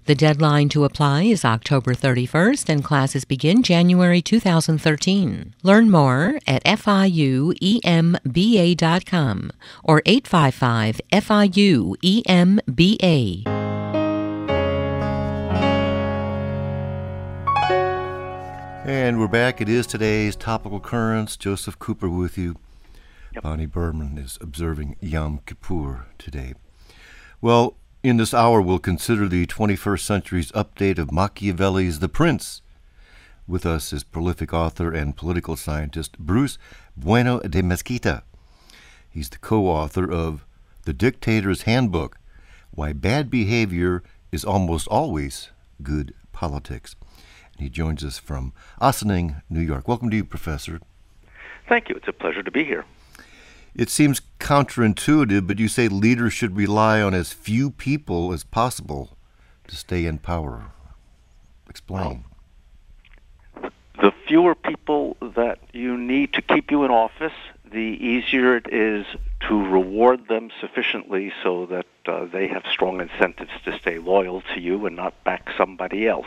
The deadline to apply is October 31st and classes begin January 2013. Learn more at FIUEMBA.com or 855-FIU-EMBA. And we're back. It is today's Topical Currents. Joseph Cooper with you. Yep. Bonnie Berman is observing Yom Kippur today. Well, in this hour, we'll consider the 21st century's update of Machiavelli's The Prince. With us is prolific author and political scientist Bruce Bueno de Mesquita. He's the co-author of The Dictator's Handbook, Why Bad Behavior is Almost Always Good Politics. He joins us from Ossining, New York. Welcome to you, Professor. Thank you. It's a pleasure to be here. It seems counterintuitive, but you say leaders should rely on as few people as possible to stay in power. Explain. Well, the fewer people that you need to keep you in office, the easier it is to reward them sufficiently so that they have strong incentives to stay loyal to you and not back somebody else.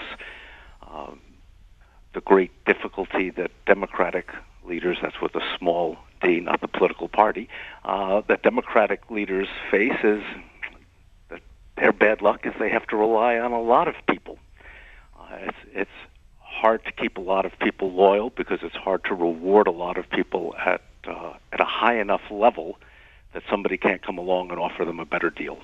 The great difficulty that Democratic leaders, that's with a small d, not the political party, that Democratic leaders face is that their bad luck is they have to rely on a lot of people. It's hard to keep a lot of people loyal because it's hard to reward a lot of people at a high enough level that somebody can't come along and offer them a better deal.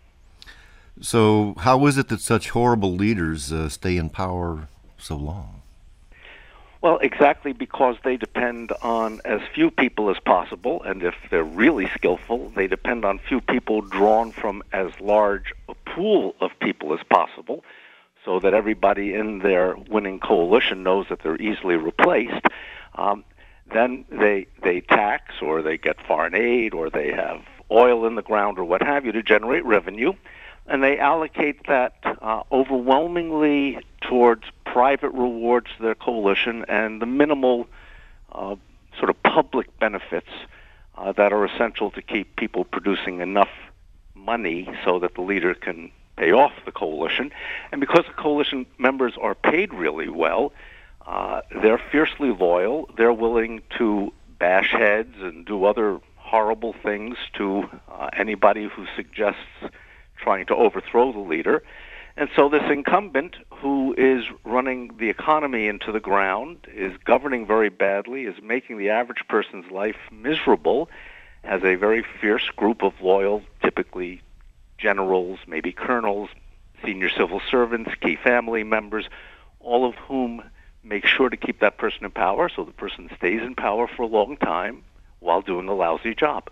So how is it that such horrible leaders stay in power so long? Well, exactly because they depend on as few people as possible, and if they're really skillful, they depend on few people drawn from as large a pool of people as possible, so that everybody in their winning coalition knows that they're easily replaced. Then they tax, or they get foreign aid, or they have oil in the ground, or what have you, to generate revenue. And they allocate that overwhelmingly towards private rewards to their coalition and the minimal sort of public benefits that are essential to keep people producing enough money so that the leader can pay off the coalition. And because the coalition members are paid really well, they're fiercely loyal. They're willing to bash heads and do other horrible things to anybody who suggests trying to overthrow the leader. And so this incumbent, who is running the economy into the ground, is governing very badly, is making the average person's life miserable, has a very fierce group of loyal, typically generals, maybe colonels, senior civil servants, key family members, all of whom make sure to keep that person in power so the person stays in power for a long time while doing a lousy job.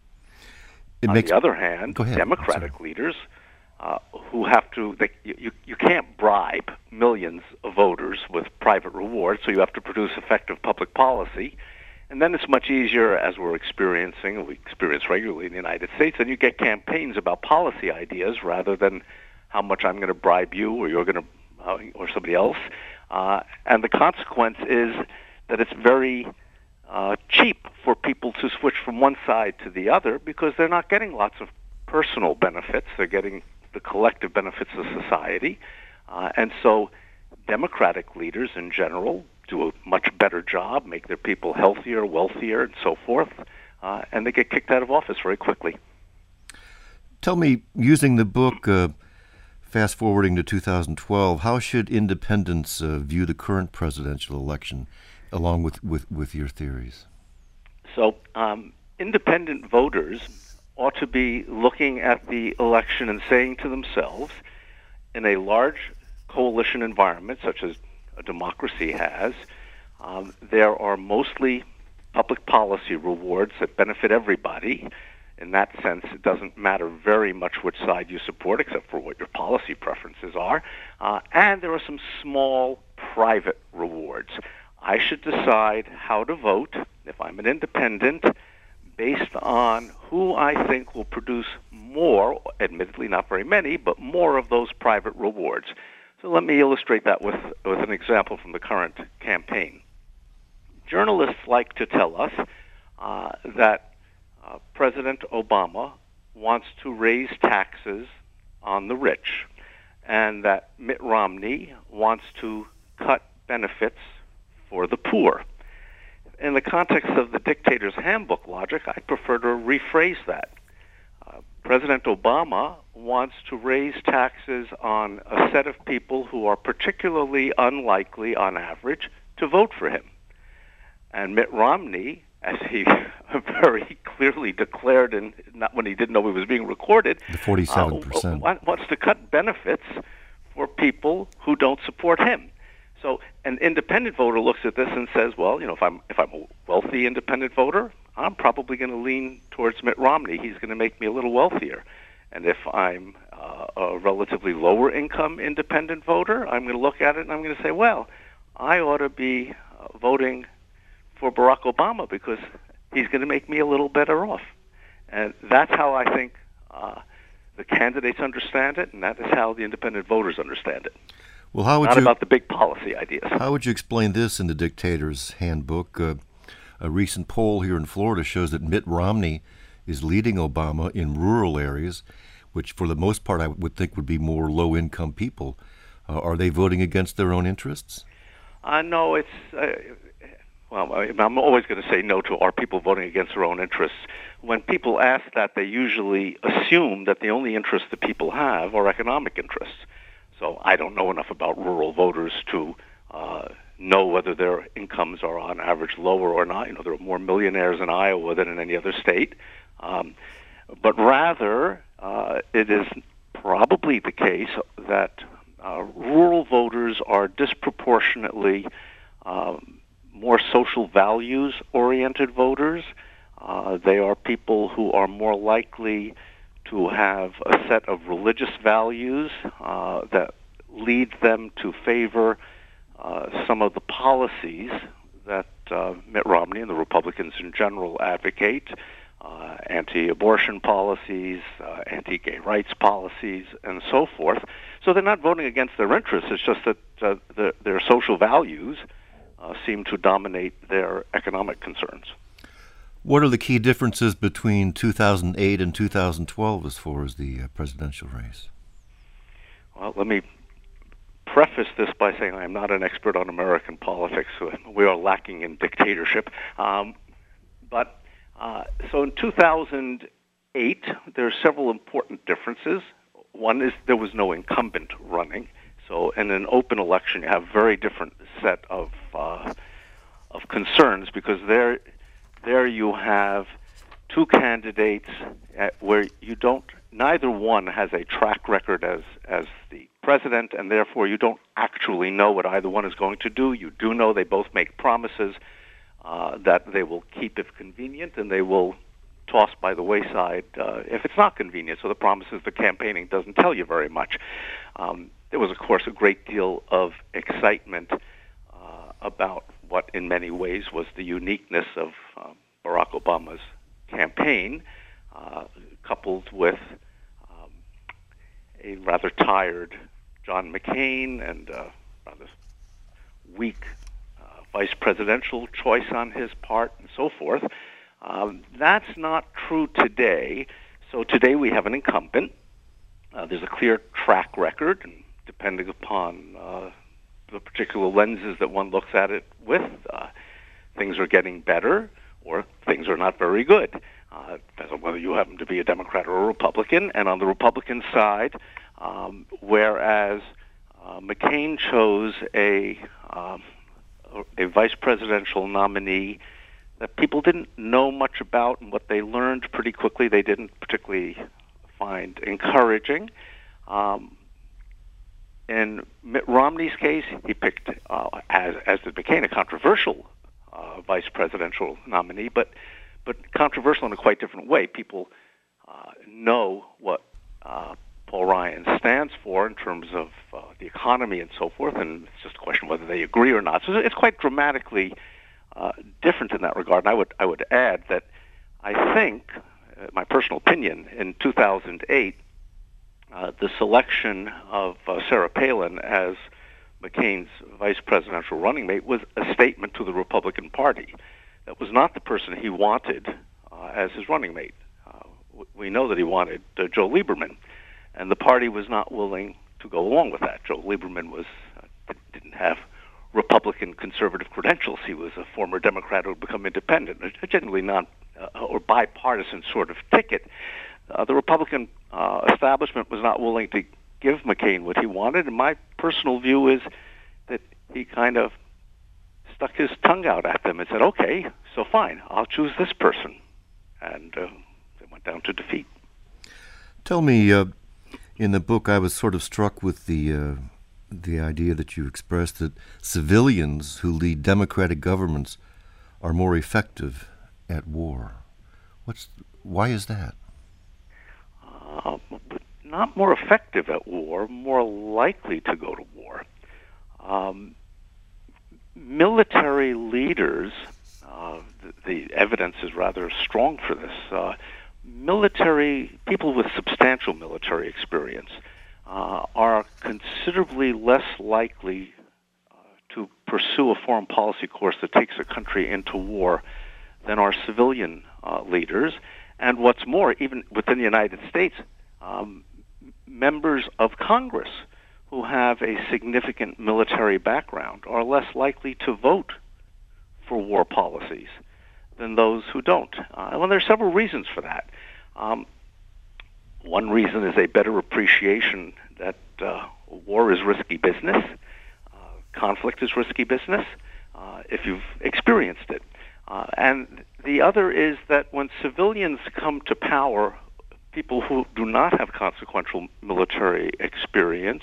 On the other hand, Democratic leaders who have to, you can't bribe millions of voters with private rewards, so you have to produce effective public policy. And then it's much easier, as we experience regularly in the United States, and you get campaigns about policy ideas rather than how much I'm going to bribe you or you're going to, or somebody else. And the consequence is that it's very cheap for people to switch from one side to the other because they're not getting lots of personal benefits. They're getting the collective benefits of society. And so Democratic leaders in general do a much better job, make their people healthier, wealthier, and so forth, and they get kicked out of office very quickly. Tell me, using the book, fast-forwarding to 2012, how should independents view the current presidential election, along with your theories? So independent voters ought to be looking at the election and saying to themselves, in a large coalition environment, such as a democracy has, there are mostly public policy rewards that benefit everybody. In that sense, it doesn't matter very much which side you support, except for what your policy preferences are. And there are some small private rewards. I should decide how to vote, if I'm an independent, based on who I think will produce more, admittedly not very many, but more of those private rewards. So let me illustrate that with an example from the current campaign. Journalists like to tell us that President Obama wants to raise taxes on the rich. and that Mitt Romney wants to cut benefits for the poor. In the context of the dictator's handbook logic, I prefer to rephrase that. President Obama wants to raise taxes on a set of people who are particularly unlikely, on average, to vote for him. And Mitt Romney, as he very clearly declared, and not when he didn't know he was being recorded, the 47%, wants to cut benefits for people who don't support him. So an independent voter looks at this and says, well, if I'm a wealthy independent voter, I'm probably going to lean towards Mitt Romney. He's going to make me a little wealthier. And if I'm a relatively lower income independent voter, I'm going to look at it and I'm going to say, well, I ought to be voting for Barack Obama because he's going to make me a little better off. And that's how I think the candidates understand it, and that is how the independent voters understand it. Well, how would Not about the big policy ideas. How would you explain this in the dictator's handbook? A recent poll here in Florida shows that Mitt Romney is leading Obama in rural areas, which for the most part I would think would be more low-income people. Are they voting against their own interests? No, it's... well, I'm always going to say no to are people voting against their own interests. When people ask that, they usually assume that the only interests that people have are economic interests. So I don't know enough about rural voters to know whether their incomes are on average lower or not. There are more millionaires in Iowa than in any other state. But rather, it is probably the case that rural voters are disproportionately more social values-oriented voters. They are people who are more likely to have a set of religious values that lead them to favor some of the policies that Mitt Romney and the Republicans in general advocate, anti-abortion policies, anti-gay rights policies, and so forth. So they're not voting against their interests. It's just that their social values seem to dominate their economic concerns. What are the key differences between 2008 and 2012 as far as the presidential race? Well, let me preface this by saying I am not an expert on American politics. We are lacking in dictatorship. So in 2008, there are several important differences. One is there was no incumbent running. So in an open election, you have a very different set of concerns because there you have two candidates where neither one has a track record as the president, and therefore you don't actually know what either one is going to do. You do know they both make promises that they will keep if convenient, and they will toss by the wayside if it's not convenient. So the promises, the campaigning doesn't tell you very much. There was, of course, a great deal of excitement about what in many ways was the uniqueness of Barack Obama's campaign, coupled with a rather tired John McCain and rather weak vice presidential choice on his part and so forth. That's not true today. So today we have an incumbent. There's a clear track record, and depending upon the particular lenses that one looks at it with, things are getting better or things are not very good. Depends on whether you happen to be a Democrat or a Republican. And on the Republican side, whereas McCain chose a vice presidential nominee that people didn't know much about, and what they learned pretty quickly they didn't particularly find encouraging. In Mitt Romney's case, he picked, as did McCain, a controversial vice presidential nominee, but controversial in a quite different way. People know what Paul Ryan stands for in terms of the economy and so forth, and it's just a question whether they agree or not. So it's quite dramatically different in that regard. And I would add that I think, my personal opinion, in 2008, the selection of Sarah Palin as McCain's vice presidential running mate was a statement to the Republican Party. That was not the person he wanted as his running mate. We know that he wanted Joe Lieberman, and the party was not willing to go along with that. Joe Lieberman didn't have Republican conservative credentials. He was a former Democrat who had become independent, a generally or bipartisan sort of ticket. The Republican establishment was not willing to give McCain what he wanted, and my personal view is that he kind of stuck his tongue out at them and said, okay, so fine, I'll choose this person. And they went down to defeat. Tell me, in the book I was sort of struck with the idea that you expressed that civilians who lead democratic governments are more effective at war. Why is that? Not more effective at war, more likely to go to war. Military leaders, the evidence is rather strong for this. People with substantial military experience are considerably less likely to pursue a foreign policy course that takes a country into war than are civilian leaders. And what's more, even within the United States, members of Congress who have a significant military background are less likely to vote for war policies than those who don't. Well, there are several reasons for that. One reason is a better appreciation that war is risky business, conflict is risky business, if you've experienced it. And the other is that when civilians come to power, people who do not have consequential military experience,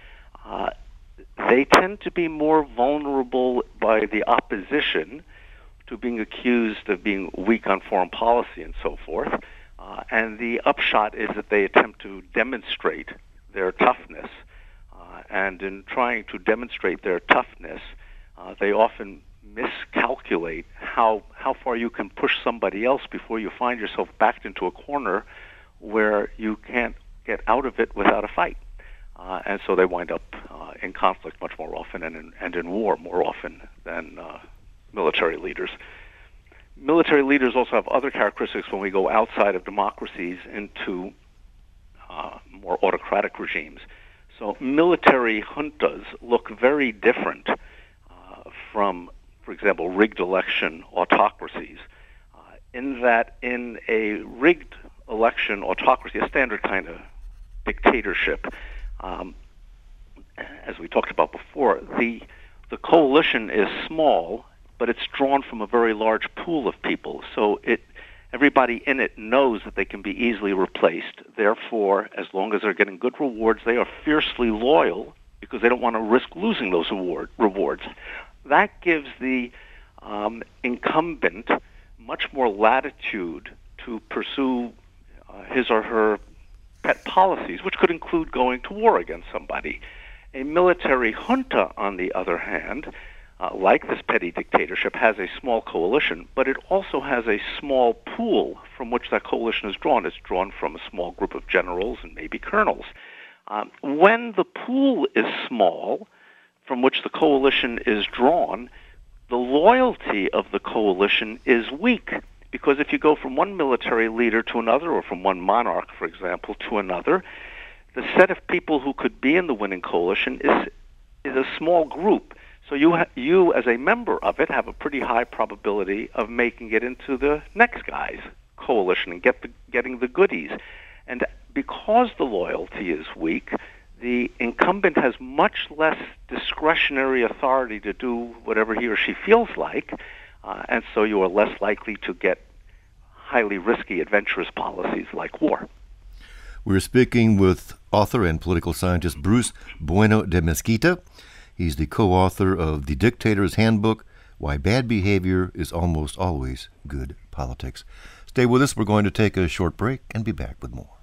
they tend to be more vulnerable by the opposition to being accused of being weak on foreign policy and so forth. And the upshot is that they attempt to demonstrate their toughness. And in trying to demonstrate their toughness, they often miscalculate how far you can push somebody else before you find yourself backed into a corner where you can't get out of it without a fight. And so they wind up in conflict much more often and in war more often than military leaders. Military leaders also have other characteristics when we go outside of democracies into more autocratic regimes. So military juntas look very different from, for example, rigged election autocracies, in that in a rigged election autocracy, a standard kind of dictatorship, as we talked about before, the coalition is small, but it's drawn from a very large pool of people. So everybody in it knows that they can be easily replaced. Therefore, as long as they're getting good rewards, they are fiercely loyal because they don't want to risk losing those rewards. That gives the incumbent much more latitude to pursue his or her pet policies, which could include going to war against somebody. A military junta, on the other hand, like this petty dictatorship, has a small coalition, but it also has a small pool from which that coalition is drawn. It's drawn from a small group of generals and maybe colonels. When the pool is small from which the coalition is drawn, the loyalty of the coalition is weak, because if you go from one military leader to another, or from one monarch, for example, to another, the set of people who could be in the winning coalition is a small group. So you, as a member of it, have a pretty high probability of making it into the next guy's coalition and getting the goodies. And because the loyalty is weak, the incumbent has much less discretionary authority to do whatever he or she feels like, and so you are less likely to get highly risky, adventurous policies like war. We're speaking with author and political scientist Bruce Bueno de Mesquita. He's the co-author of The Dictator's Handbook, Why Bad Behavior is Almost Always Good Politics. Stay with us. We're going to take a short break and be back with more.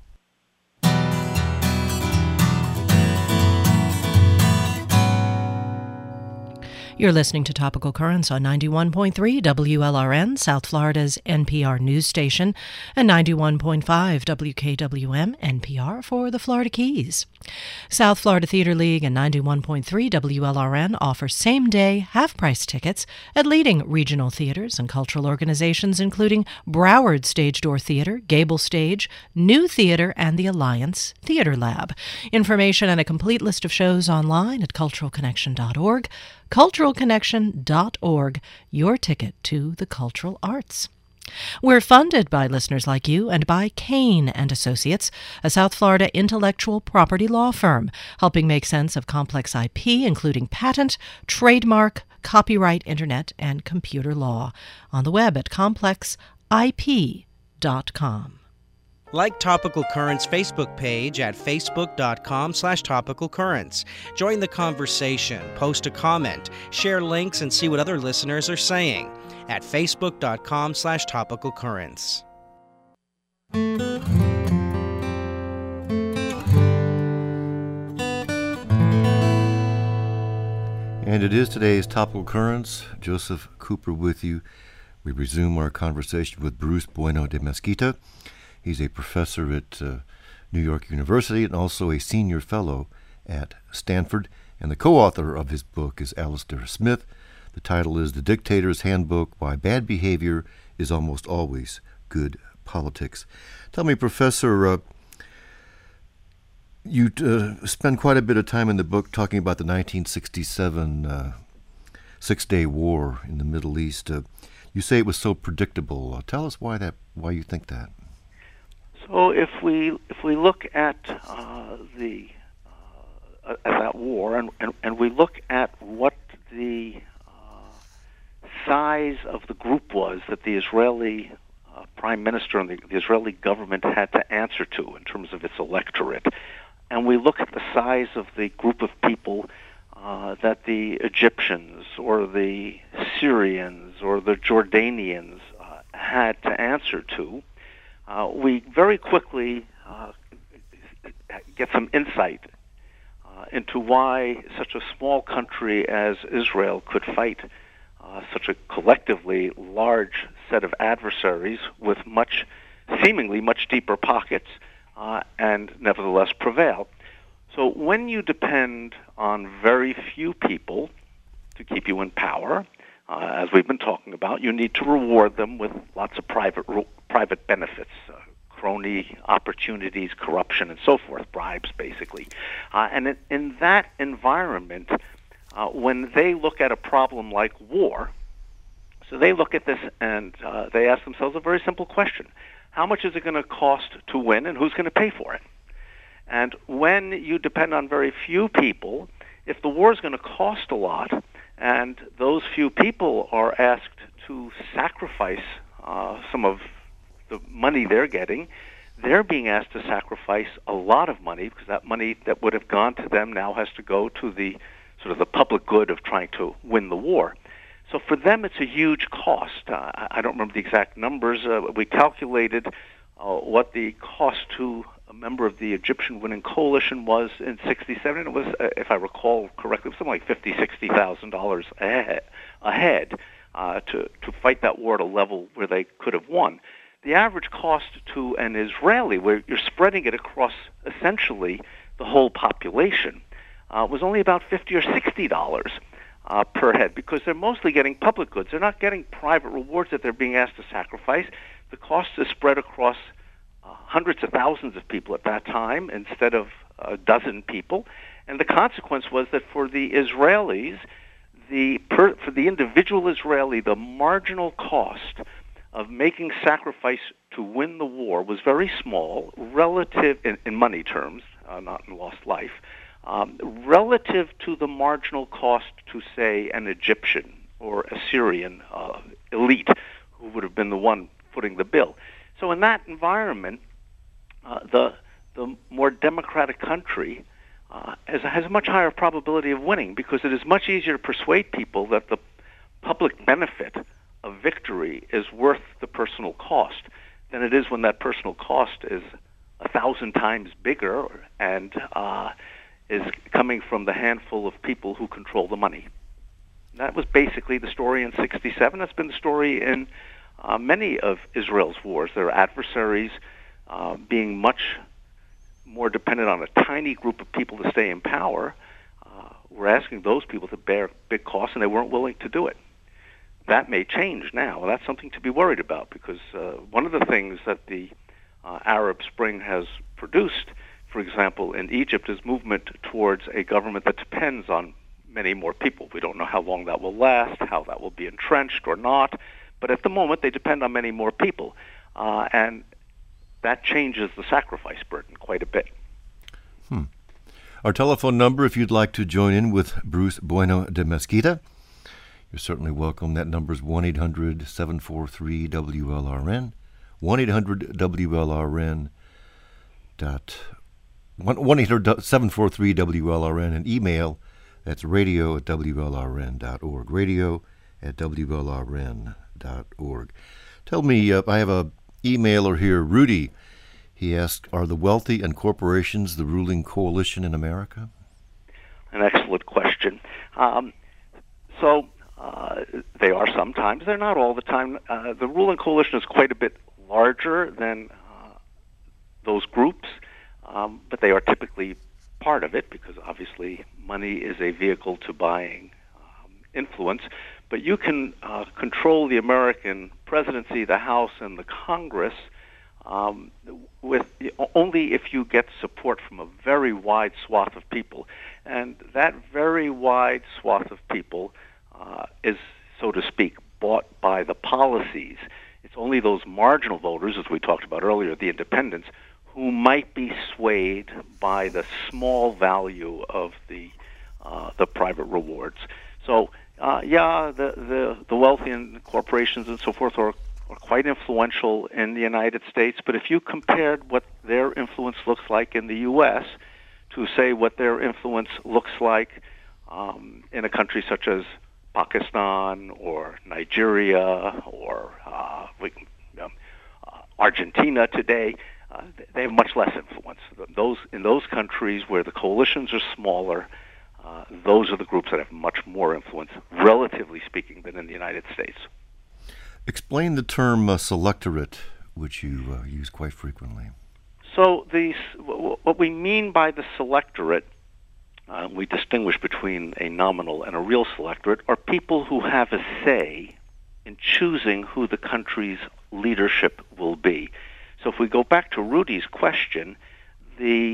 You're listening to Topical Currents on 91.3 WLRN, South Florida's NPR news station, and 91.5 WKWM NPR for the Florida Keys. South Florida Theater League and 91.3 WLRN offer same-day, half-price tickets at leading regional theaters and cultural organizations including Broward Stage Door Theater, Gable Stage, New Theater, and the Alliance Theater Lab. Information and a complete list of shows online at culturalconnection.org. culturalconnection.org, your ticket to the cultural arts. We're funded by listeners like you and by Kane and Associates, a South Florida intellectual property law firm, helping make sense of complex IP, including patent, trademark, copyright, internet, and computer law. On the web at complexip.com. Like Topical Currents' Facebook page at facebook.com/topicalcurrents. Join the conversation, post a comment, share links, and see what other listeners are saying at facebook.com/topicalcurrents. And it is today's Topical Currents. Joseph Cooper with you. We resume our conversation with Bruce Bueno de Mesquita. He's a professor at New York University and also a senior fellow at Stanford. And the co-author of his book is Alistair Smith. The title is The Dictator's Handbook, Why Bad Behavior is Almost Always Good Politics. Tell me, Professor, you spend quite a bit of time in the book talking about the 1967 Six-Day War in the Middle East. You say it was so predictable. Tell us why you think that. So if we look at that war and we look at what the size of the group was that the Israeli prime minister and the Israeli government had to answer to in terms of its electorate, and we look at the size of the group of people that the Egyptians or the Syrians or the Jordanians had to answer to, we very quickly get some insight into why such a small country as Israel could fight such a collectively large set of adversaries with seemingly much deeper pockets, and nevertheless prevail. So when you depend on very few people to keep you in power, as we've been talking about, you need to reward them with lots of private benefits, crony opportunities, corruption, and so forth, bribes, basically. And in that environment, when they look at a problem like war, so they look at this and they ask themselves a very simple question. How much is it going to cost to win, and who's going to pay for it? And when you depend on very few people, if the war is going to cost a lot, and those few people are asked to sacrifice some of the money they're getting, they're being asked to sacrifice a lot of money, because that money that would have gone to them now has to go to the sort of the public good of trying to win the war. So for them, it's a huge cost. I don't remember the exact numbers. We calculated what the cost to a member of the Egyptian winning coalition was in '67. It was, if I recall correctly, it was something like $50,000, $60,000 ahead to fight that war at a level where they could have won. The average cost to an Israeli, where you're spreading it across essentially the whole population, was only about $50 or $60 per head, because they're mostly getting public goods. They're not getting private rewards that they're being asked to sacrifice. The cost is spread across hundreds of thousands of people at that time instead of a dozen people. And the consequence was that for the Israelis, for the individual Israeli, the marginal cost of making sacrifice to win the war was very small, relative in money terms, not in lost life, relative to the marginal cost to, say, an Egyptian or a Syrian elite who would have been the one footing the bill. So in that environment, the more democratic country has a much higher probability of winning, because it is much easier to persuade people that the public benefit of victory is worth the personal cost than it is when that personal cost is 1,000 times bigger and is coming from the handful of people who control the money. That was basically the story in '67. That's been the story in many of Israel's wars. Their adversaries being much more dependent on a tiny group of people to stay in power, were asking those people to bear big costs, and they weren't willing to do it. That may change now. Well, that's something to be worried about, because one of the things that the Arab Spring has produced, for example, in Egypt, is movement towards a government that depends on many more people. We don't know how long that will last, how that will be entrenched or not, but at the moment they depend on many more people, and that changes the sacrifice burden quite a bit. Our telephone number, if you'd like to join in with Bruce Bueno de Mesquita, you're certainly welcome. That number is 1-800-743-WLRN, 1-800-WLRN. 1-800-743-WLRN, and email, that's radio@WLRN.org, radio@WLRN.org. Tell me, I have a emailer here, Rudy. He asked, are the wealthy and corporations the ruling coalition in America? An excellent question. So they are sometimes. They're not all the time. The ruling coalition is quite a bit larger than those groups, but they are typically part of it, because obviously money is a vehicle to buying influence. But you can control the American presidency, the House, and the Congress with only if you get support from a very wide swath of people. And that very wide swath of people is, so to speak, bought by the policies. It's only those marginal voters, as we talked about earlier, the independents, who might be swayed by the small value of the private rewards. So, the wealthy and corporations and so forth are quite influential in the United States. But if you compared what their influence looks like in the U.S. to, say, what their influence looks like in a country such as Pakistan or Nigeria or Argentina today, they have much less influence. In those countries where the coalitions are smaller, those are the groups that have much more influence, relatively speaking, than in the United States. Explain the term selectorate, which you use quite frequently. So what we mean by the selectorate, we distinguish between a nominal and a real selectorate, are people who have a say in choosing who the country's leadership will be. So if we go back to Rudy's question, the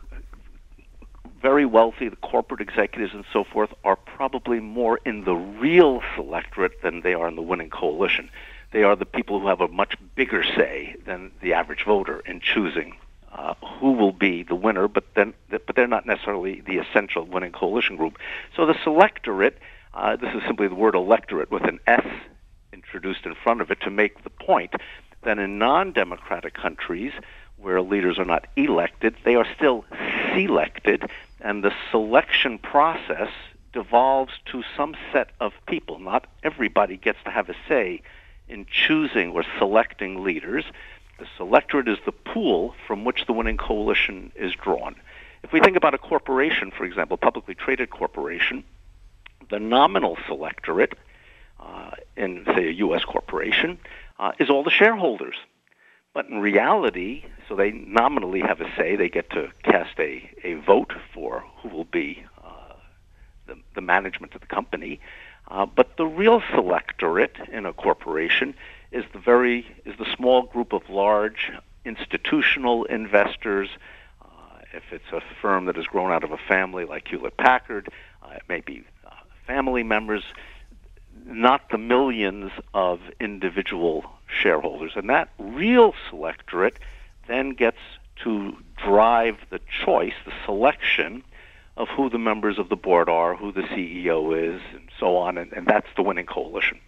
very wealthy, the corporate executives and so forth, are probably more in the real selectorate than they are in the winning coalition. They are the people who have a much bigger say than the average voter in choosing who will be the winner, but they're not necessarily the essential winning coalition group. So the selectorate, this is simply the word electorate with an S introduced in front of it to make the point that in non-democratic countries where leaders are not elected, they are still selected, and the selection process devolves to some set of people. Not everybody gets to have a say in choosing or selecting leaders. The selectorate is the pool from which the winning coalition is drawn. If we think about a corporation, for example, a publicly traded corporation, the nominal selectorate in, say, a U.S. corporation is all the shareholders. But in reality, so they nominally have a say. They get to cast a vote for who will be the management of the company. But the real selectorate in a corporation is the small group of large institutional investors. If it's a firm that has grown out of a family like Hewlett-Packard, it may be family members, not the millions of individual shareholders. And that real selectorate then gets to drive the choice, the selection of who the members of the board are, who the CEO is, and so on, and that's the winning coalition.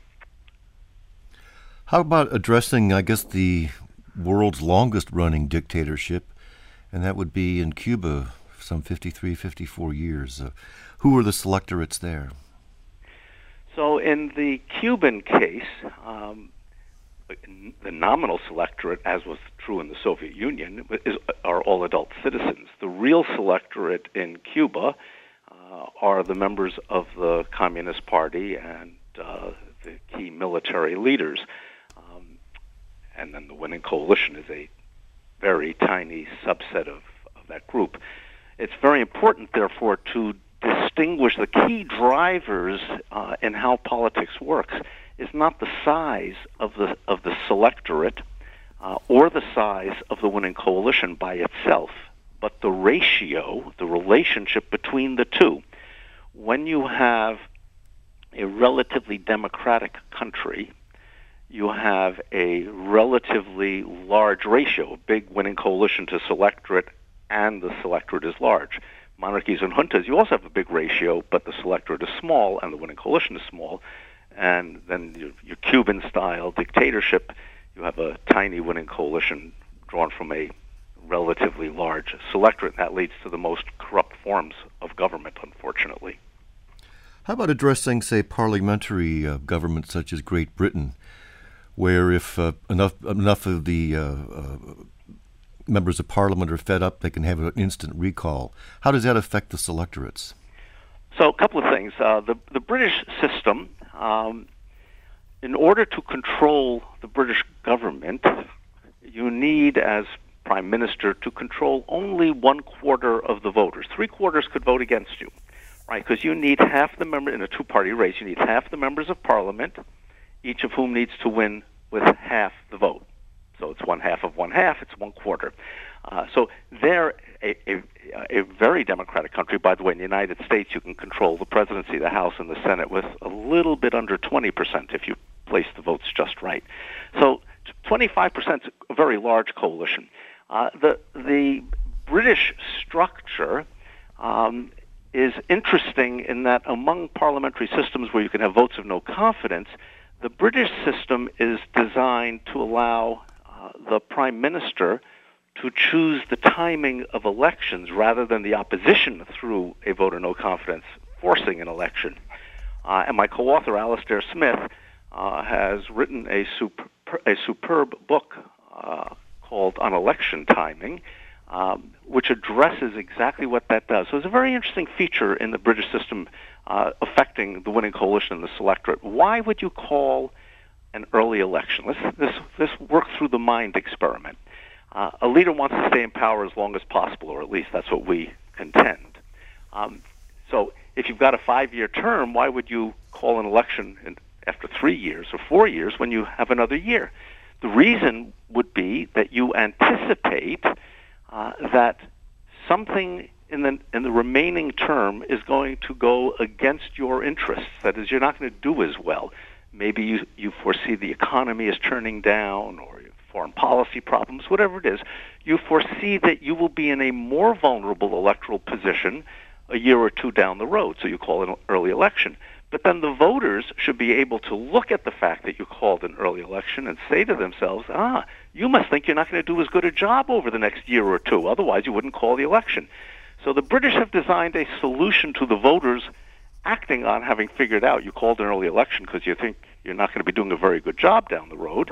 How about addressing, I guess, the world's longest-running dictatorship, and that would be in Cuba, some 53, 54 years. Who are the selectorates there? So in the Cuban case, the nominal selectorate, as was true in the Soviet Union, are all adult citizens. The real selectorate in Cuba are the members of the Communist Party and the key military leaders. And then the winning coalition is a very tiny subset of that group. It's very important, therefore, to distinguish the key drivers in how politics works is not the size of the selectorate or the size of the winning coalition by itself, but the ratio, the relationship between the two. When you have a relatively democratic country, you have a relatively large ratio, a big winning coalition to selectorate, and the selectorate is large. Monarchies and juntas, you also have a big ratio, but the selectorate is small and the winning coalition is small. And then your Cuban-style dictatorship, you have a tiny winning coalition drawn from a relatively large selectorate. That leads to the most corrupt forms of government, unfortunately. How about addressing, say, parliamentary governments such as Great Britain, where if enough of the members of Parliament are fed up, they can have an instant recall? How does that affect the selectorates? So a couple of things. The British system, in order to control the British government, you need, as Prime Minister, to control only 1/4 of the voters. 3/4 could vote against you, right? Because you need half the members, in a two-party race, you need half the members of Parliament, each of whom needs to win with half the vote. So it's 1/2 of 1/2, it's 1/4. So they're a very democratic country. By the way, in the United States, you can control the presidency, the House, and the Senate with a little bit under 20% if you place the votes just right. So 25% is a very large coalition. The British structure is interesting in that among parliamentary systems where you can have votes of no confidence, the British system is designed to allow the Prime Minister to choose the timing of elections rather than the opposition through a vote of no confidence forcing an election. And my co-author, Alastair Smith, has written a superb book called On Election Timing, which addresses exactly what that does. So it's a very interesting feature in the British system affecting the winning coalition and the selectorate. Why would you call an early election? Let's work through the mind experiment. A leader wants to stay in power as long as possible, or at least that's what we contend. So if you've got a 5-year term, why would you call an election after 3 years or 4 years when you have another year? The reason would be that you anticipate that something in the remaining term is going to go against your interests. That is, you're not going to do as well. Maybe you foresee the economy is turning down, or foreign policy problems, whatever it is. You foresee that you will be in a more vulnerable electoral position a year or two down the road, so you call it an early election. But then the voters should be able to look at the fact that you called an early election and say to themselves, you must think you're not going to do as good a job over the next year or two, otherwise you wouldn't call the election. So the British have designed a solution to the voters acting on having figured out you called an early election because you think you're not going to be doing a very good job down the road.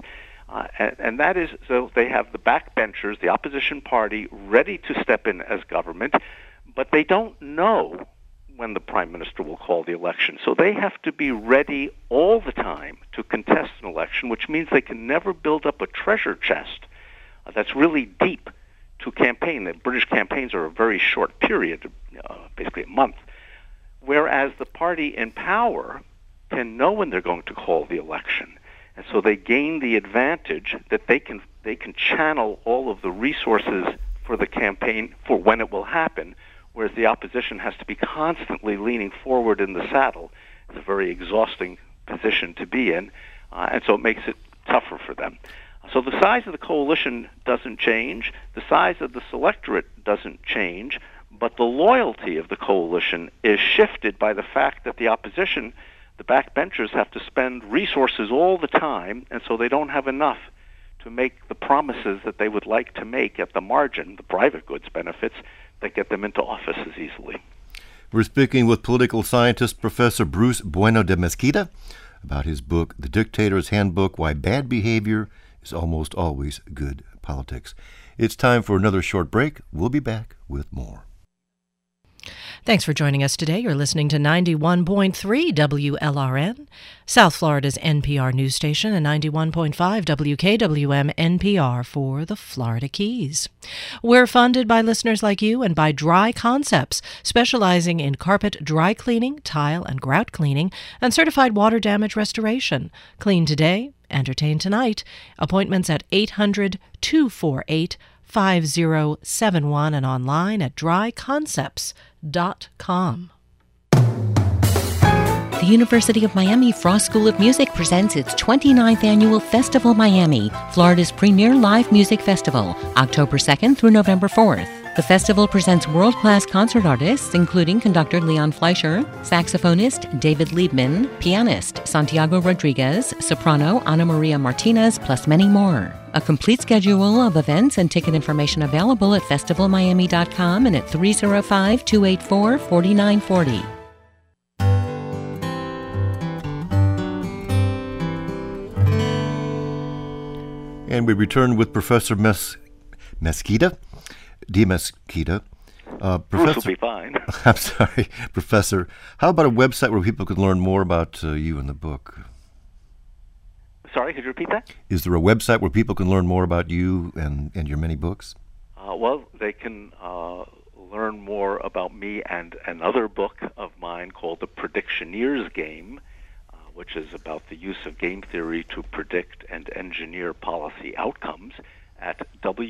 And that is, so they have the backbenchers, the opposition party, ready to step in as government, but they don't know when the Prime Minister will call the election. So they have to be ready all the time to contest an election, which means they can never build up a treasure chest that's really deep to campaign. The British campaigns are a very short period, basically a month, whereas the party in power can know when they're going to call the election. And so they gain the advantage that they can channel all of the resources for the campaign for when it will happen, whereas the opposition has to be constantly leaning forward in the saddle. It's a very exhausting position to be in, and so it makes it tougher for them. So the size of the coalition doesn't change, the size of the selectorate doesn't change, but the loyalty of the coalition is shifted by the fact that the opposition, the backbenchers, have to spend resources all the time, and so they don't have enough to make the promises that they would like to make at the margin, the private goods benefits, that get them into office as easily. We're speaking with political scientist Professor Bruce Bueno de Mesquita about his book, The Dictator's Handbook, Why Bad Behavior is Almost Always Good Politics. It's time for another short break. We'll be back with more. Thanks for joining us today. You're listening to 91.3 WLRN, South Florida's NPR news station, and 91.5 WKWM NPR for the Florida Keys. We're funded by listeners like you and by Dry Concepts, specializing in carpet dry cleaning, tile and grout cleaning, and certified water damage restoration. Clean today, entertain tonight. Appointments at 800-248-5071 and online at dryconcepts.com. The University of Miami Frost School of Music presents its 29th annual Festival Miami, Florida's premier live music festival, October 2nd through November 4th. The festival presents world-class concert artists, including conductor Leon Fleischer, saxophonist David Liebman, pianist Santiago Rodriguez, soprano Ana Maria Martinez, plus many more. A complete schedule of events and ticket information available at festivalmiami.com and at 305-284-4940. And we return with Professor Mesquita. Mesquita. Bruce will be fine. I'm sorry, Professor. How about a website where people can learn more about you and the book? Sorry, could you repeat that? Is there a website where people can learn more about you and your many books? Well, they can learn more about me and another book of mine called The Predictioneer's Game, which is about the use of game theory to predict and engineer policy outcomes, at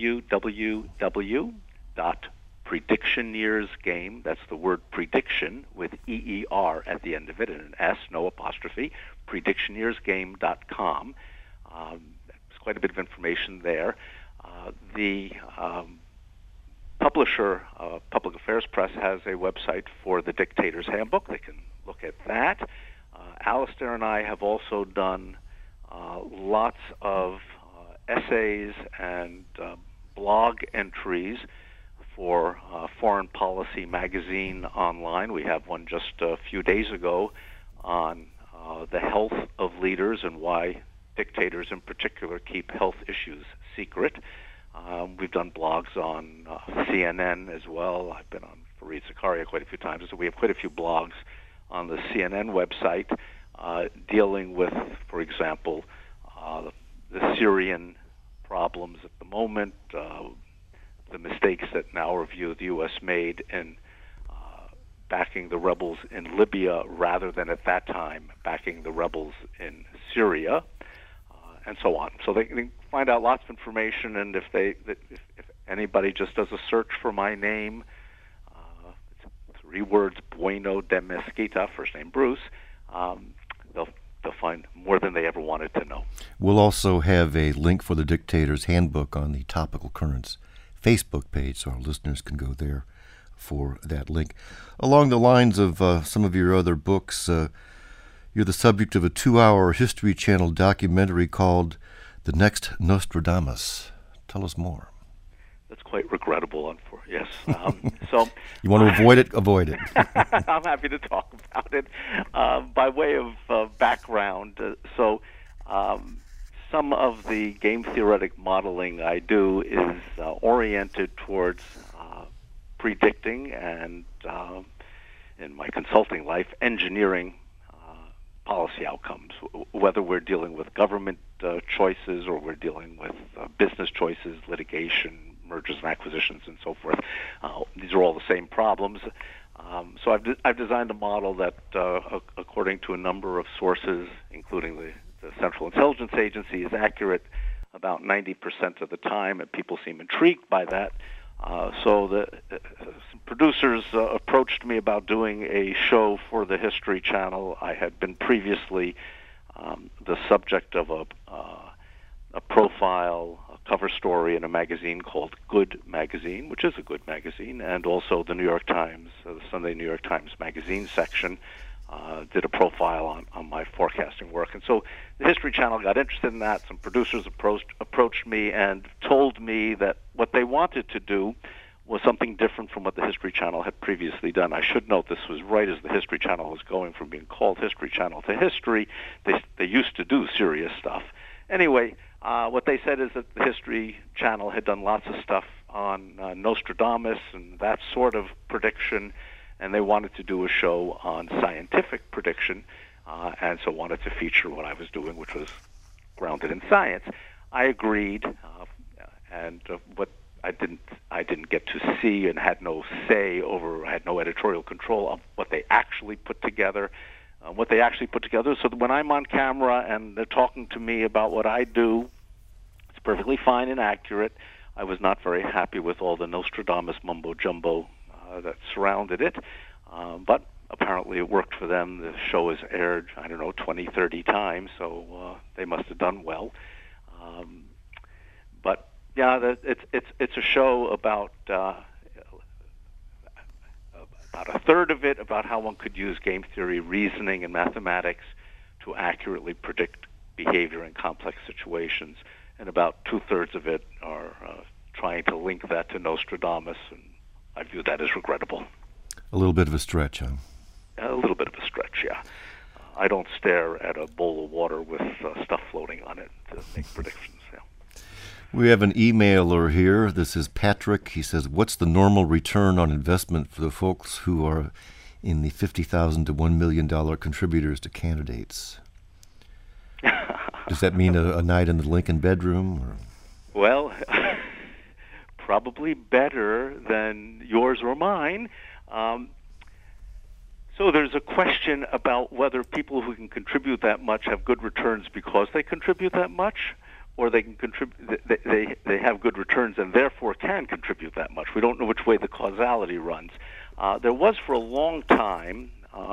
www.predictioneersgame, that's the word prediction with EER at the end of it and an S, no apostrophe, predictioneersgame.com. There's quite a bit of information there. The publisher, Public Affairs Press, has a website for the Dictator's Handbook. They can look at that. Alistair and I have also done lots of essays and blog entries for Foreign Policy magazine online. We have one just a few days ago on the health of leaders and why dictators in particular keep health issues secret. We've done blogs on CNN as well. I've been on Fareed Zakaria quite a few times, so we have quite a few blogs on the CNN website dealing with, for example, the Syrian problems at the moment, the mistakes that, in our view, the U.S. made in backing the rebels in Libya rather than at that time backing the rebels in Syria, and so on. So they can find out lots of information, and if anybody just does a search for my name, it's 3 words, Bueno de Mesquita, first name Bruce, they'll find more than they ever wanted to know. We'll also have a link for the Dictator's Handbook on the Topical Currents Facebook page, so our listeners can go there for that link. Along the lines of some of your other books, you're the subject of a 2-hour History Channel documentary called The Next Nostradamus. Tell us more. That's quite regrettable, yes. So you want to avoid it? Avoid it. I'm happy to talk about it. By way of background, some of the game theoretic modeling I do is oriented towards predicting and, in my consulting life, engineering policy outcomes, whether we're dealing with government choices or we're dealing with business choices, litigation, mergers and acquisitions, and so forth. These are all the same problems. So I've designed a model that, according to a number of sources, including the Central Intelligence Agency, is accurate about 90% of the time, and people seem intrigued by that. So some producers approached me about doing a show for the History Channel. I had been previously the subject of a profile, a cover story in a magazine called Good Magazine, which is a good magazine, and also the New York Times, the Sunday New York Times magazine section did a profile on my forecasting work. And so the History Channel got interested in that. Some producers approached me and told me that what they wanted to do was something different from what the History Channel had previously done. I should note this was right as the History Channel was going from being called History Channel to History. They used to do serious stuff. Anyway, what they said is that the History Channel had done lots of stuff on Nostradamus and that sort of prediction, and they wanted to do a show on scientific prediction, and so wanted to feature what I was doing, which was grounded in science. I agreed, and what I didn't get to see and had no say over, had no editorial control of what they actually put together. So that when I'm on camera and they're talking to me about what I do, it's perfectly fine and accurate. I was not very happy with all the Nostradamus mumbo-jumbo that surrounded it, but apparently it worked for them. The show has aired, 20, 30 times, so they must have done well. But yeah, it's a show about a third of it about how one could use game theory, reasoning, and mathematics to accurately predict behavior in complex situations, and about two-thirds of it are trying to link that to Nostradamus, and I view that as regrettable. A little bit of a stretch, huh? A little bit of a stretch, yeah. I don't stare at a bowl of water with stuff floating on it to make predictions, yeah. We have an emailer here. This is Patrick. He says, what's the normal return on investment for the folks who are in the $50,000 to $1 million contributors to candidates? Does that mean a night in the Lincoln bedroom? Or? Well, probably better than yours or mine. So there's a question about whether people who can contribute that much have good returns because they contribute that much, or they can contribute. They have good returns and therefore can contribute that much. We don't know which way the causality runs. There was for a long time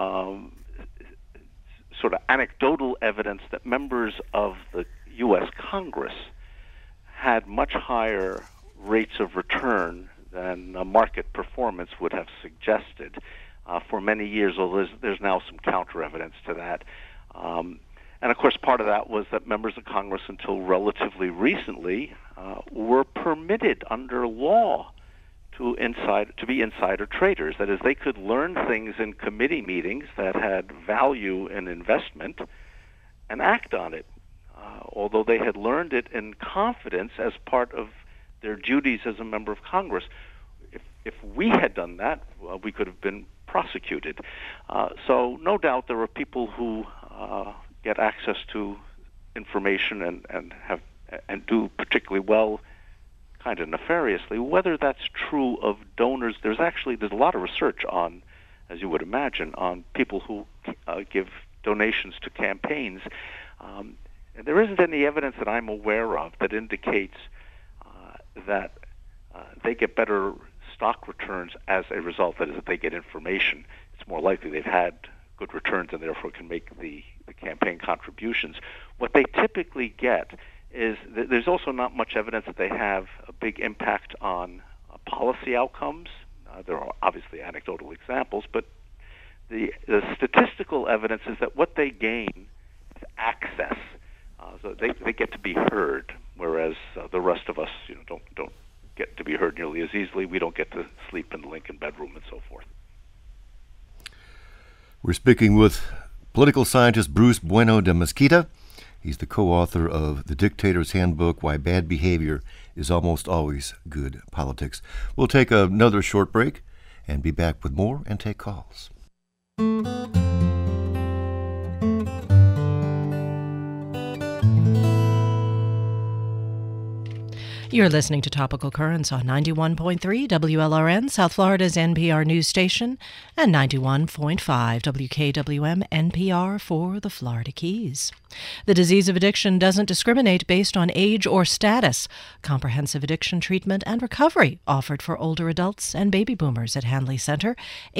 sort of anecdotal evidence that members of the U.S. Congress had much higher rates of return than market performance would have suggested for many years, although there's now some counter evidence to that. And of course, part of that was that members of Congress, until relatively recently, were permitted under law to be insider traders. That is, they could learn things in committee meetings that had value in investment and act on it, although they had learned it in confidence as part of their duties as a member of Congress. If we had done that, we could have been prosecuted. So no doubt there are people who get access to information and do particularly well, kind of nefariously. Whether that's true of donors, there's a lot of research on, as you would imagine, on people who give donations to campaigns. And there isn't any evidence that I'm aware of that indicates that they get better stock returns as a result. That is, if they get information, it's more likely they've had good returns and therefore can make the campaign contributions. What they typically get is there's also not much evidence that they have a big impact on policy outcomes. There are obviously anecdotal examples, but the statistical evidence is that what they gain is access. So they get to be heard, whereas the rest of us don't get to be heard nearly as easily. We don't get to sleep in the Lincoln bedroom and so forth. We're speaking with political scientist Bruce Bueno de Mesquita. He's the co-author of The Dictator's Handbook, Why Bad Behavior is Almost Always Good Politics. We'll take another short break and be back with more and take calls. You're listening to Topical Currents on 91.3 WLRN, South Florida's NPR news station, and 91.5 WKWM NPR for the Florida Keys. The disease of addiction doesn't discriminate based on age or status. Comprehensive addiction treatment and recovery offered for older adults and baby boomers at Hanley Center,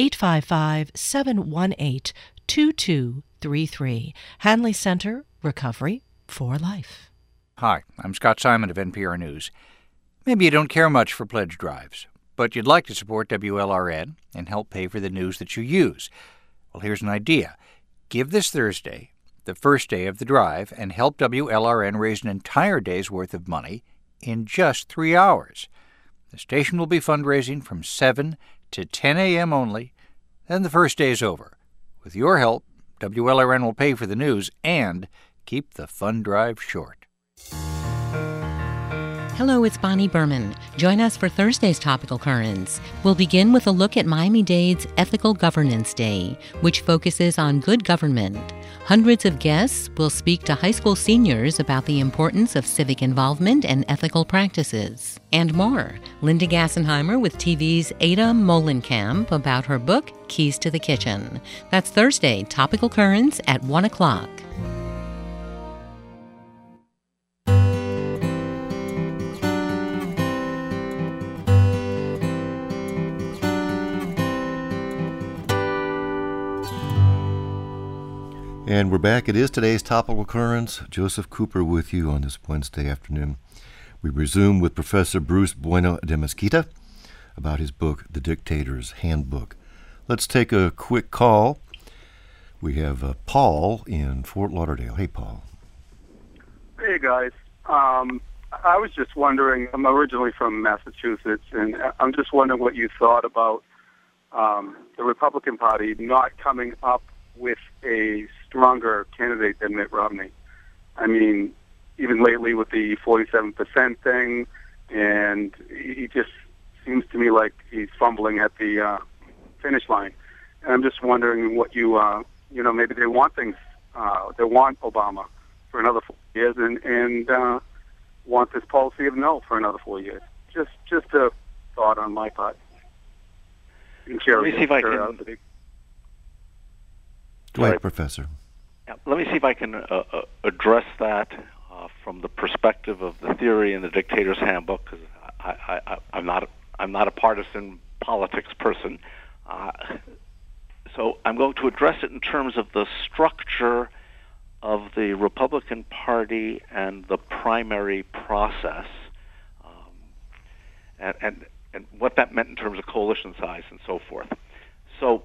855-718-2233. Hanley Center, Recovery for Life. Hi, I'm Scott Simon of NPR News. Maybe you don't care much for pledge drives, but you'd like to support WLRN and help pay for the news that you use. Well, here's an idea. Give this Thursday, the first day of the drive, and help WLRN raise an entire day's worth of money in just 3 hours. The station will be fundraising from 7 to 10 a.m. only, then the first day is over. With your help, WLRN will pay for the news and keep the fund drive short. Hello, it's Bonnie Berman. Join us for Thursday's Topical Currents. We'll begin with a look at Miami-Dade's Ethical Governance Day, which focuses on good government. Hundreds of guests will speak to high school seniors about the importance of civic involvement and ethical practices. And more. Linda Gassenheimer with TV's Ada Molenkamp about her book, Keys to the Kitchen. That's Thursday, Topical Currents at 1 o'clock. And we're back. It is today's Topical Currents. Joseph Cooper with you on this Wednesday afternoon. We resume with Professor Bruce Bueno de Mesquita about his book, The Dictator's Handbook. Let's take a quick call. We have Paul in Fort Lauderdale. Hey, Paul. Hey, guys. I was just wondering, I'm originally from Massachusetts, and I'm just wondering what you thought about the Republican Party not coming up with a stronger candidate than Mitt Romney. I mean, even lately with the 47% thing, and he just seems to me like he's fumbling at the finish line. And I'm just wondering what maybe they want they want Obama for another 4 years and want this policy of no for another 4 years. Just a thought on my part. Let me see if I can... Go ahead, Professor. Yeah, let me see if I can address that from the perspective of the theory in the Dictator's Handbook, because I'm not a partisan politics person. So I'm going to address it in terms of the structure of the Republican Party and the primary process, and what that meant in terms of coalition size and so forth. So.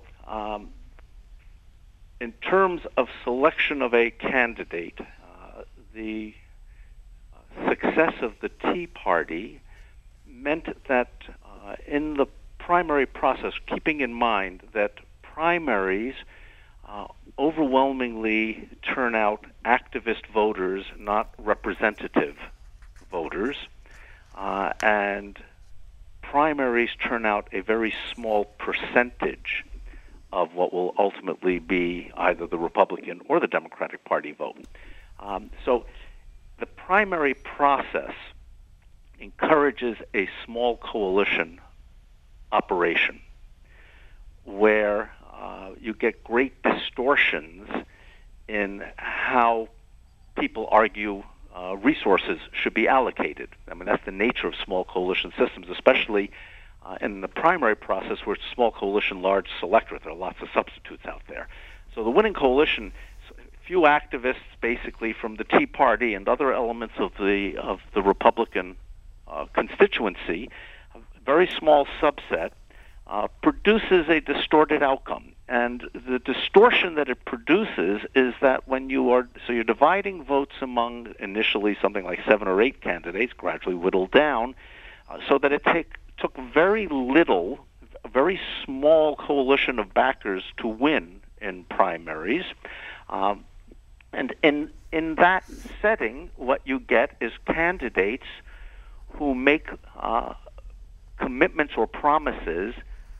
In terms of selection of a candidate, the success of the Tea Party meant that in the primary process, keeping in mind that primaries overwhelmingly turn out activist voters, not representative voters, and primaries turn out a very small percentage of what will ultimately be either the Republican or the Democratic Party vote. So the primary process encourages a small coalition operation where you get great distortions in how people argue resources should be allocated. I mean, that's the nature of small coalition systems, especially in the primary process where it's small coalition, large selectorate. There are lots of substitutes out there. So the winning coalition, few activists basically from the Tea Party and other elements of the Republican constituency, a very small subset, produces a distorted outcome. And the distortion that it produces is that when you're dividing votes among initially something like 7 or 8 candidates, gradually whittled down, so that it took very little, a very small coalition of backers to win in primaries. And in that setting, what you get is candidates who make commitments or promises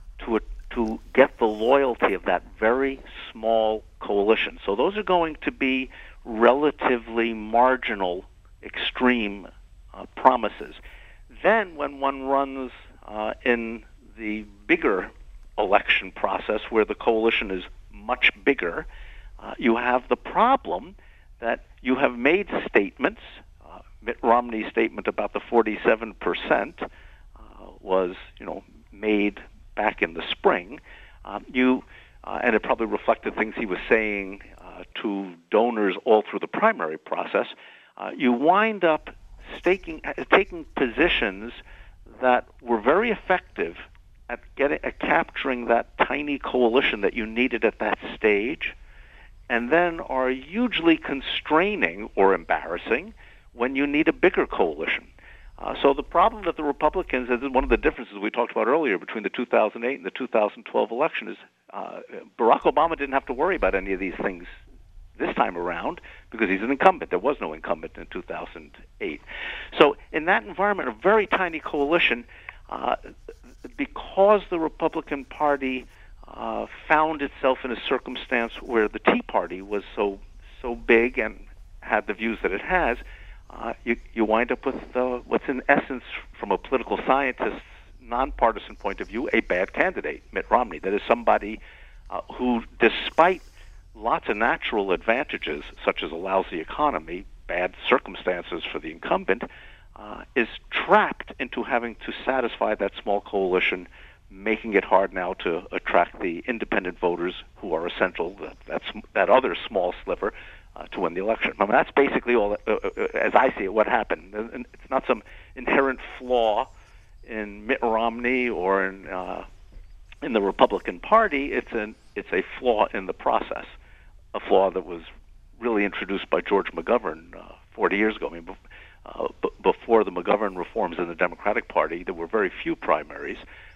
to get the loyalty of that very small coalition. So those are going to be relatively marginal, extreme promises. Then when one runs in the bigger election process where the coalition is much bigger, you have the problem that you have made statements. Mitt Romney's statement about the 47% was, made back in the spring. And it probably reflected things he was saying to donors all through the primary process. You wind up taking positions that were very effective at capturing that tiny coalition that you needed at that stage, and then are hugely constraining or embarrassing when you need a bigger coalition. So the problem that the Republicans, and one of the differences we talked about earlier between the 2008 and the 2012 election, is Barack Obama didn't have to worry about any of these things this time around because he's an incumbent. There was no incumbent in 2008. So in that environment, a very tiny coalition, because the Republican Party found itself in a circumstance where the Tea Party was so big and had the views that it has, you wind up with what's in essence, from a political scientist's nonpartisan point of view, a bad candidate, Mitt Romney. That is somebody who, despite lots of natural advantages, such as a lousy economy, bad circumstances for the incumbent, is trapped into having to satisfy that small coalition, making it hard now to attract the independent voters who are essential, that other small sliver, to win the election. I mean, that's basically all, as I see it, what happened. And it's not some inherent flaw in Mitt Romney or in the Republican Party. It's a flaw in the process, a flaw that was really introduced by George McGovern 40 years ago. I mean, before the McGovern reforms in the Democratic Party, there were very few primaries,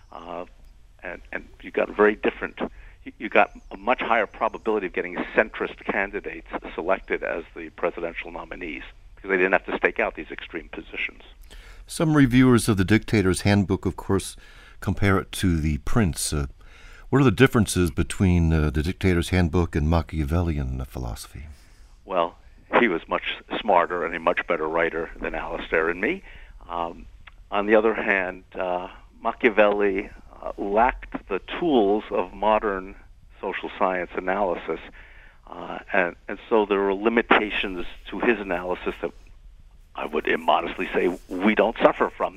and you got very different. You got a much higher probability of getting centrist candidates selected as the presidential nominees because they didn't have to stake out these extreme positions. Some reviewers of The Dictator's Handbook, of course, compare it to The Prince. What are the differences between The Dictator's Handbook and Machiavellian philosophy? Well, he was much smarter and a much better writer than Alistair and me. On the other hand, Machiavelli lacked the tools of modern social science analysis, and so there are limitations to his analysis that I would immodestly say we don't suffer from.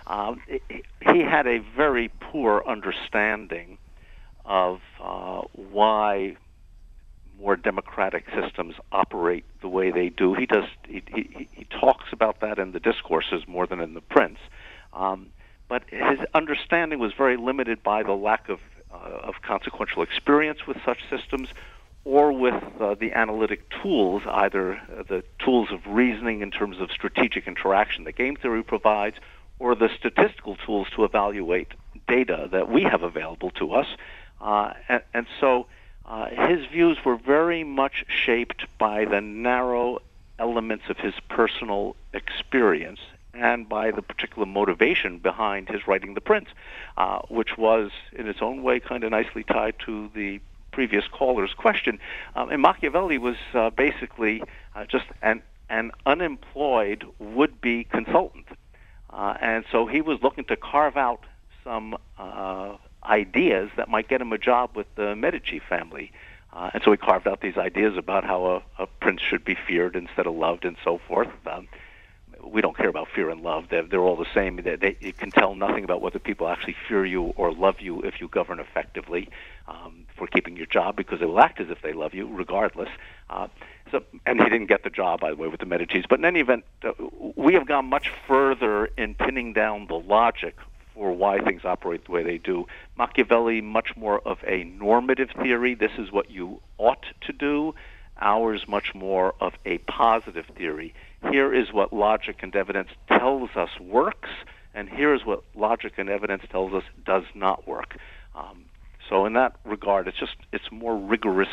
He had a very poor understanding of why more democratic systems operate the way they do. He talks about that in the discourses more than in The Prince. But his understanding was very limited by the lack of consequential experience with such systems or with the analytic tools, either the tools of reasoning in terms of strategic interaction that game theory provides, or the statistical tools to evaluate data that we have available to us. And so his views were very much shaped by the narrow elements of his personal experience and by the particular motivation behind his writing The Prince, which was, in its own way, kind of nicely tied to the previous caller's question. And Machiavelli was basically just an unemployed would-be consultant. And so he was looking to carve out some ideas that might get him a job with the Medici family. And so he carved out these ideas about how a prince should be feared instead of loved and so forth. We don't care about fear and love. They're all the same. You can tell nothing about whether people actually fear you or love you if you govern effectively for keeping your job, because they will act as if they love you regardless. And he didn't get the job, by the way, with the Medicis. But in any event, we have gone much further in pinning down the logic for why things operate the way they do. Machiavelli, much more of a normative theory. This is what you ought to do. Ours, much more of a positive theory. Here is what logic and evidence tells us works, and here is what logic and evidence tells us does not work. So in that regard, it's more rigorous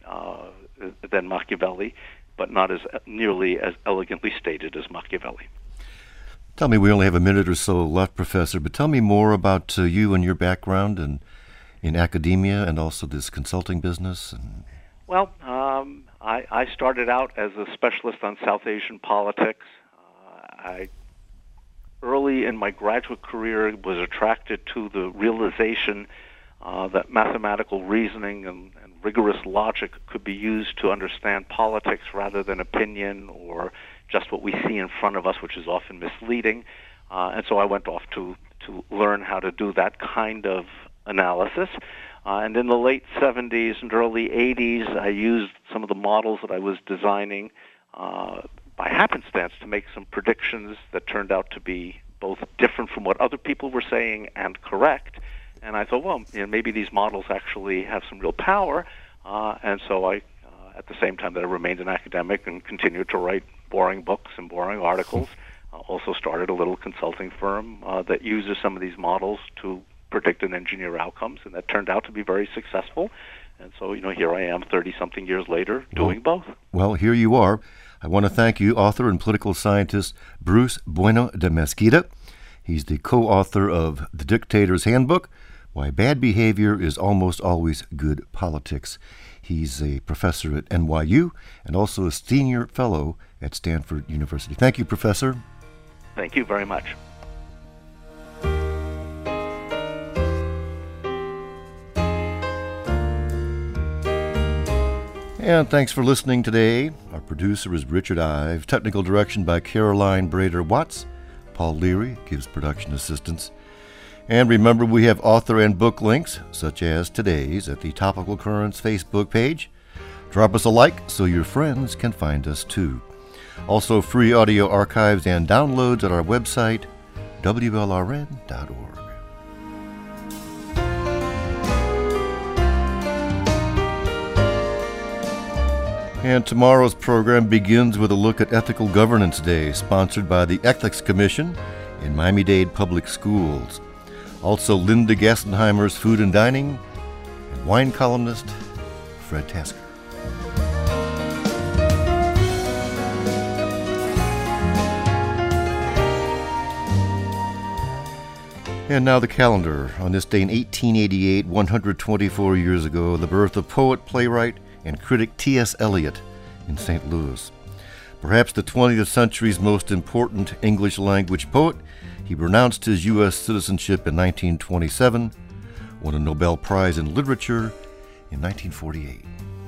than Machiavelli, but not as nearly as elegantly stated as Machiavelli. Tell me, we only have a minute or so left, Professor, but tell me more about you and your background in academia and also this consulting business. Well, I started out as a specialist on South Asian politics. I early in my graduate career was attracted to the realization that mathematical reasoning and rigorous logic could be used to understand politics rather than opinion or just what we see in front of us, which is often misleading. And so I went off to learn how to do that kind of analysis. And in the late 70s and early 80s, I used some of the models that I was designing by happenstance to make some predictions that turned out to be both different from what other people were saying and correct. And I thought, well, maybe these models actually have some real power. And so I, at the same time that I remained an academic and continued to write boring books and boring articles, also started a little consulting firm that uses some of these models to predict and engineer outcomes, and that turned out to be very successful. And so, here I am 30-something years later doing both. Well, here you are. I want to thank you, author and political scientist Bruce Bueno de Mesquita. He's the co-author of The Dictator's Handbook, Why Bad Behavior is Almost Always Good Politics. He's a professor at NYU and also a senior fellow at Stanford University. Thank you, Professor. Thank you very much. And thanks for listening today. Our producer is Richard Ive. Technical direction by Caroline Brader-Watts. Paul Leary gives production assistance. And remember, we have author and book links, such as today's, at the Topical Currents Facebook page. Drop us a like so your friends can find us too. Also, free audio archives and downloads at our website, WLRN.org. And tomorrow's program begins with a look at Ethical Governance Day, sponsored by the Ethics Commission in Miami-Dade Public Schools. Also, Linda Gassenheimer's Food and Dining, and wine columnist Fred Tasker. And now the calendar. On this day in 1888, 124 years ago, the birth of poet, playwright, and critic T.S. Eliot in St. Louis. Perhaps the 20th century's most important English language poet, he renounced his U.S. citizenship in 1927, won a Nobel Prize in Literature in 1948.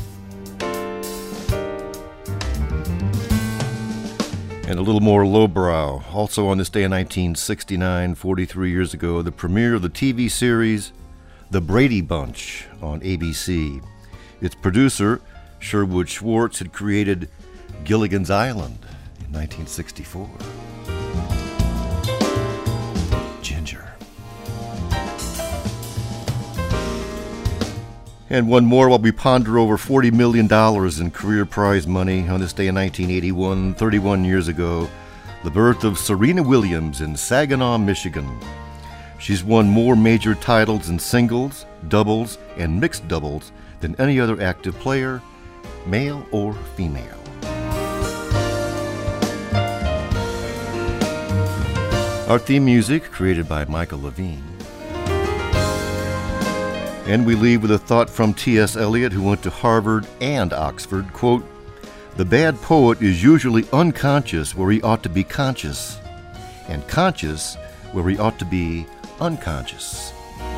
And a little more lowbrow. Also on this day in 1969, 43 years ago, the premiere of the TV series The Brady Bunch on ABC. Its producer, Sherwood Schwartz, had created Gilligan's Island in 1964. Ginger. And one more while we ponder over $40 million in career prize money on this day in 1981, 31 years ago, the birth of Serena Williams in Saginaw, Michigan. She's won more major titles in singles, doubles, and mixed doubles than any other active player, male or female. Our theme music created by Michael Levine. And we leave with a thought from T.S. Eliot, who went to Harvard and Oxford, quote, "The bad poet is usually unconscious where he ought to be conscious, and conscious where he ought to be unconscious."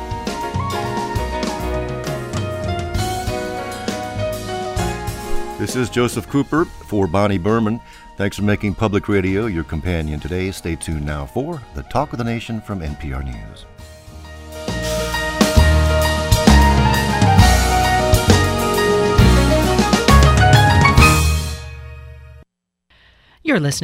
This is Joseph Cooper for Bonnie Berman. Thanks for making public radio your companion today. Stay tuned now for the Talk of the Nation from NPR News. You're listening